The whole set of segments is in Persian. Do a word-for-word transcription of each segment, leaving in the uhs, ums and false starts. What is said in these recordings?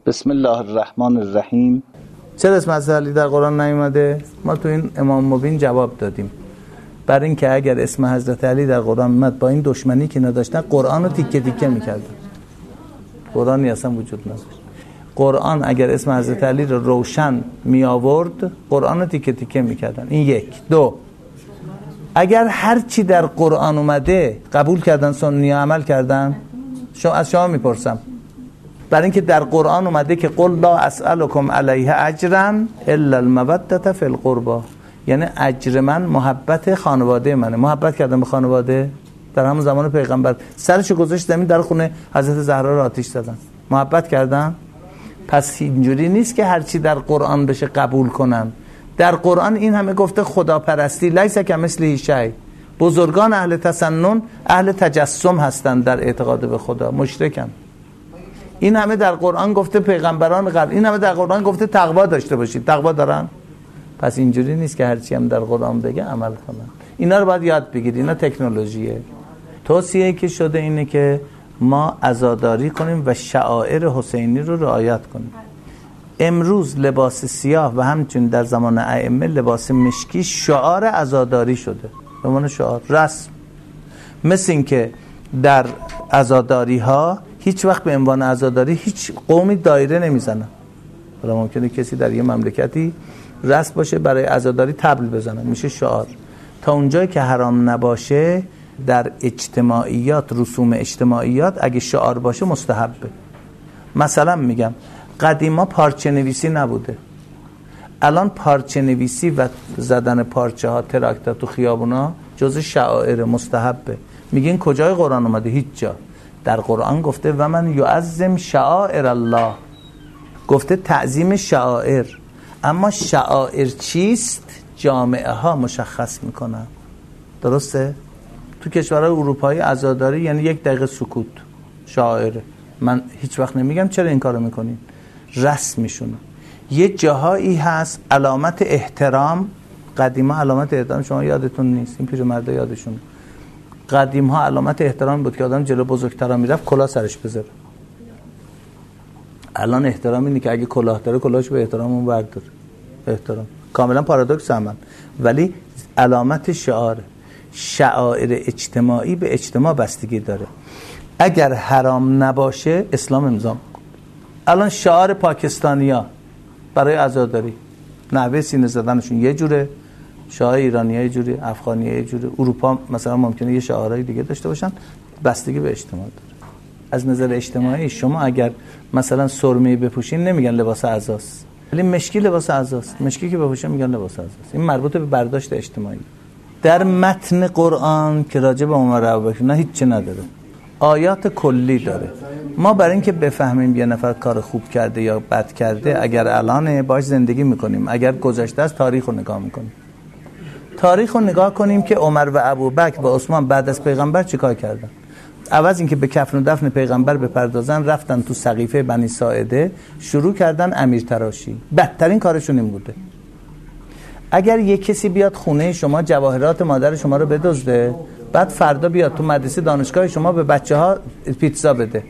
بسم الله الرحمن الرحیم. چرا اسم حضرت علی در قرآن نیومده؟ ما تو این امام مبین جواب دادیم. برای اینکه اگر اسم حضرت علی در قرآن اومد با این دشمنی که نداشتن قرآن رو تیکه تیکه میکردن. قرآنی اصلا وجود نداشت. قرآن اگر اسم حضرت علی رو روشن می آورد قرآن رو تیکه تیکه میکردن. این یک. دو، اگر هر چی در قرآن اومده قبول کردن، سنی عمل کردن. شما از شما میپرسم، برای اینکه در قرآن اومده که قل لا اسألکم علیه اجرا الا المودة فی القربى، یعنی اجر من محبت خانواده منه. محبت کردن به خانواده در همون زمان پیغمبر سرشو گذاشت زمین در خونه حضرت زهرا رو آتش زدن. محبت کردن. پس اینجوری نیست که هر چی در قرآن بشه قبول کنن. در قرآن این همه گفته خداپرستی، لیس کمثله شیء. بزرگان اهل تسنن اهل تجسم هستند در اعتقاد به خدا، مشرکن. این همه در قرآن گفته پیغمبران قبل، این همه در قرآن گفته تقوا داشته باشید. تقوا دارن؟ پس اینجوری نیست که هرچی هم در قرآن بگه عمل کنن. اینا رو باید یاد بگیرید. اینا تکنولوژیه. توصیه‌ای که شده اینه که ما عزاداری کنیم و شعائر حسینی رو رعایت کنیم. امروز لباس سیاه و همچنین در زمان ائمه لباس مشکی شعار عزاداری شده، به معنی شعار رسم. مثل این که در عزاداری ها هیچ وقت به عنوان عزاداری هیچ قومی دایره نمیزنن. حالا ممکنه کسی در یه مملکتی رسم باشه برای عزاداری طبل بزنه، میشه شعار. تا اونجایی که حرام نباشه در اجتماعیات، رسوم اجتماعیات اگه شعار باشه مستحبه. مثلا میگم قدیما پارچه نویسی نبوده، الان پارچه نویسی و زدن پارچه ها تراکتور تو خیابونا جز شعائر مستحبه. میگین کجای قرآن اومده؟ هیچ جا. در قرآن گفته و من یعظم شعائر الله، گفته تعظیم شعائر. اما شعائر چیست؟ جامعه ها مشخص میکنن. درسته؟ تو کشورهای اروپایی عزاداری یعنی یک دقیقه سکوت، شاعره. من هیچ وقت نمیگم چرا این کارو میکنین، رسم میشونه. یه جاهایی هست علامت احترام. قدیما علامت احترام شما یادتون نیست، این پیرمردا یادشون. قدیم ها علامت احترام بود که آدم جلو بزرگترا میرفت کلاه سرش بذاره. الان احترام اینه که اگه کلاه داره کلاهش به احترام اون برداره. احترام کاملا پارادوکس هم، ولی علامت شعاره. شعائر اجتماعی به اجتماع بستگی داره. اگر حرام نباشه اسلام امضا میکنه. الان شعار پاکستانیا برای عزاداری نحوه سینه زدنشون یه جوره، شعار ایرانی‌ها یه جوره، افغانی‌ها یه جوره. اروپا مثلا ممکنه یه شعارهای دیگه داشته باشن، بستگی به اجتماع داره. از نظر اجتماعی شما اگر مثلا سرمه‌ای بپوشین نمیگن لباس عزاست، ولی مشکی لباس عزاست. مشکی که بپوشین میگن لباس عزاست. این مربوط به برداشت اجتماعی. در متن قرآن که راجع به عمر ابوبکر نه هیچ چی نداره، آیات کلی داره. ما برای اینکه بفهمیم یه نفر کار خوب کرده یا بد کرده، اگر الان باش زندگی میکنیم، اگر گذشته از تاریخ رو نگاه میکنیم، تاریخ رو نگاه کنیم که عمر و ابوبکر و عثمان بعد از پیغمبر چیکار کردن. عوض اینکه به کفن و دفن پیغمبر بپردازن رفتن تو سقیفه بنی ساعده شروع کردن امیر تراشی. بدترین کارشون این بوده. اگر یک کسی بیاد خونه شما جواهرات مادر شما رو بدزده، بعد فردا بیاد تو مدرسه دانشگاه شما به بچه ها پیتزا بده،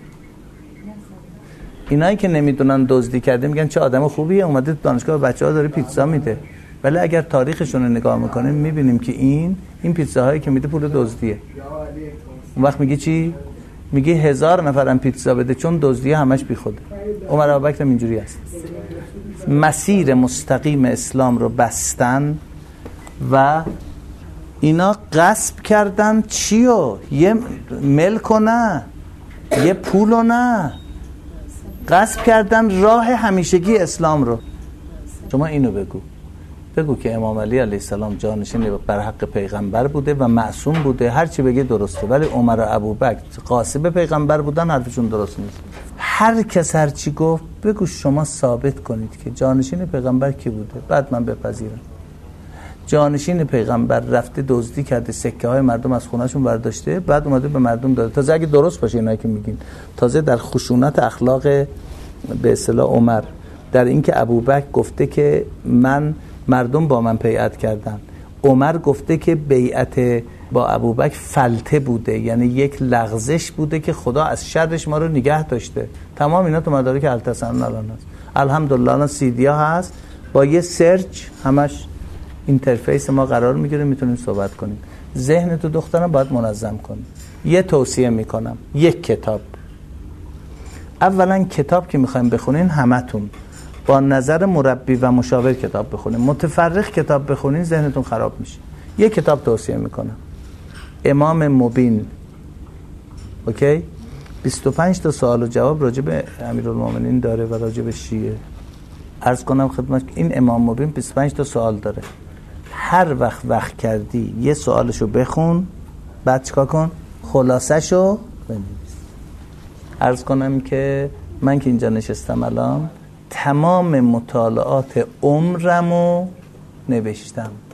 اینایی که نمیدونن دزدی کرده میگن چه آدم خوبیه اومده دانشگاه به بچه ها داره پیتزا میده. ولی اگر تاریخشون رو نگاه میکنیم میبینیم که این این پیتزاهایی که میده پول دزدیه. اون وقت میگه چی؟ میگه هزار نفرم پیتزا بده چون دزدیه همش بی خوده. عمر ابوبکر هم اینجوری است. مسیر مستقیم اسلام رو بستن و اینا غصب کردن چیو؟ یه ملک و نه، یه پول و نه، غصب کردن راه همیشگی اسلام رو. شما اینو بگو بگو که امام علی علیه السلام جانشین بر حق پیغمبر بوده و معصوم بوده، هر چی بگه درسته. ولی عمر و ابوبکر غاصب پیغمبر بودن، حرفشون درست نیست. هر کس هر چی گفت بگو شما ثابت کنید که جانشین پیغمبر کی بوده، بعد من بپذیرم. جانشین پیغمبر رفته دزدی کرده، سکه های مردم از خونهشون برداشته، بعد اومده به مردم داده. تازه اگه درست باشه اینایی که میگین، تازه در خشونت اخلاق به اصطلاح عمر، در اینکه ابوبکر گفته که من مردم با من بیعت کردن، عمر گفته که بیعت با ابوبکر فلته بوده، یعنی یک لغزش بوده که خدا از شرش ما رو نگه داشته. تمام اینا تو مدارک التسنن الان هست. الحمدلله الان سیدیا هست، با یه سرچ همش اینترفیس ما قرار میگیره، میتونیم صحبت کنیم. ذهن تو دخترم باید منظم کنی. یه توصیه میکنم، یک کتاب. اولا کتاب که میخوایم بخونین همتون با نظر مربی و مشاور کتاب بخونین. متفرق کتاب بخونین ذهنتون خراب میشه. یک کتاب توصیه میکنم، امام مبین. اوکی؟ بیست و پنج تا سوال و جواب راجع به امیرالمومنین داره و راجع به شیعه. عرض کنم خدمت این امام مبین بیست و پنج تا سوال داره. هر وقت وقت کردی یه سوالشو بخون، بعد چیکار کن؟ خلاصه‌شو بنویس. عرض کنم که من که اینجا نشستم الان تمام مطالعات عمرمو نوشتم.